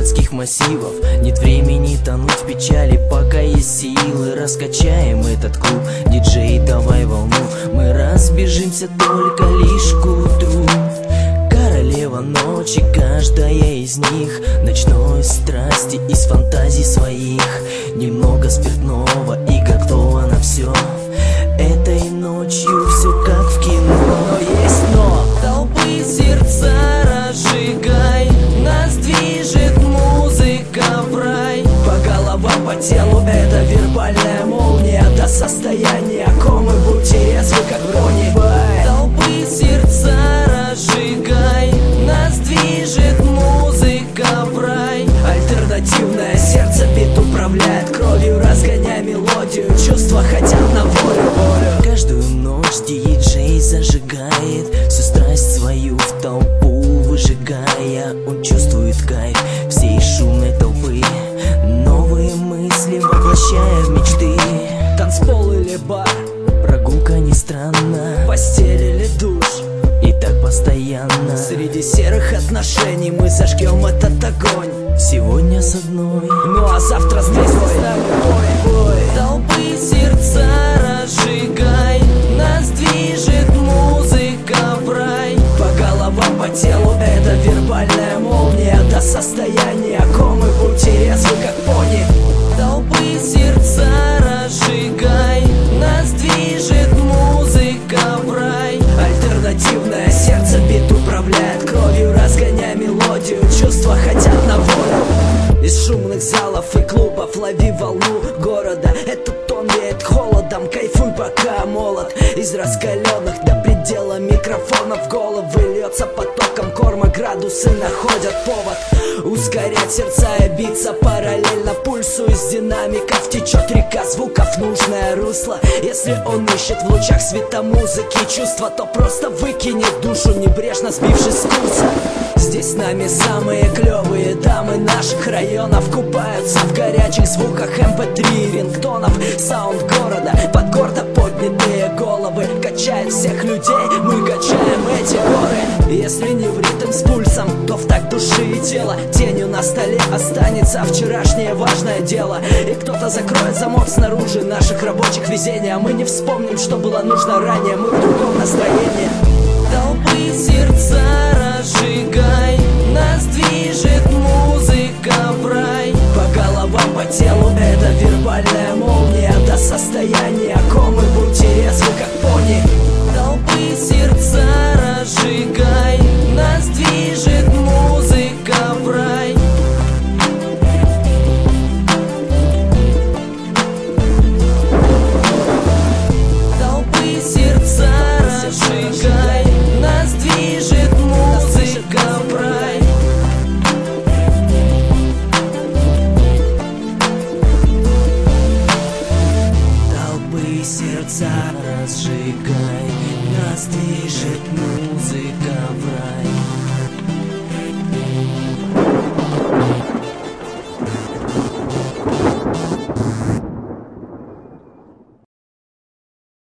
городских массивов. Нет времени тонуть в печали, пока есть силы. Раскачаем этот клуб, диджей, давай волну. Мы разбежимся только лишь к утру. Королева ночи, каждая из них, ночной страсти из фантазий своих. Немного спиртного и готова на все. Этой ночью все как в кино. Но есть но. Толпы сердца разжигай, нас движет музыка в рай. По головам, по телу это вербальная молния. До состояния комы, будьте резвы как брони. Толпы сердца разжигай, нас движет музыка в рай. Альтернативное сердце бит управляет кровью, разгоняя мелодию. Чувства хотят на волю. Каждую ночь диджей зажигает всю страсть свою в толпу выжигая. Он чувствует кайф всей шумной толпы, новые мысли воплощая в мечты. Танцпол или бар, прогулка не странна, постель или душ, и так постоянно. среди серых отношений мы зажгем этот огонь. Сегодня с одной, ну а завтра с другой. Толпы сердца разжигай, нас движет музыка в рай. По головам, по телу это вербальная молния. До состояния комы, будьте резвы как пони. Толпы сердца разжигай, нас движет музыка в рай. Альтернативное сердце бит управляет кровью, разгоняя мелодию. Чувства хотят на волю. Из шумных залов и клубов лови волну города. Этот тон веет холодом, кайфуй пока молод. Из раскаленных до предела микрофонов головы льется потоком корма, градусы находят повод ускорять сердца и биться параллельно пульсу. Из динамиков течет река звуков в нужное русло. Если он ищет в лучах света музыки чувства, то просто выкинет душу, небрежно сбившись с курса. Здесь с нами самые клевые дамы наших районов купаются в горячих звуках MP3 рингтонов. Саунд города, под гордо поднятые головы качает всех людей, мы качаем эти горы. Если не в ритм с пульсом, то в такт души и тела. Тенью на столе останется вчерашнее важное дело. И кто-то закроет замок снаружи наших рабочих везений, а мы не вспомним, что было нужно ранее. Мы в другом настроении. Толпы сердца разжигай, нас движет музыка в рай. По головам, по телу это вербальная молния. До состояния комы, будьте резвы как пони. Толпы сердца разжигай, нас движет музыка в рай. Толпы сердца разжигай, нас движет музыка в рай. Толпы сердца разжигай, нас движет музыка.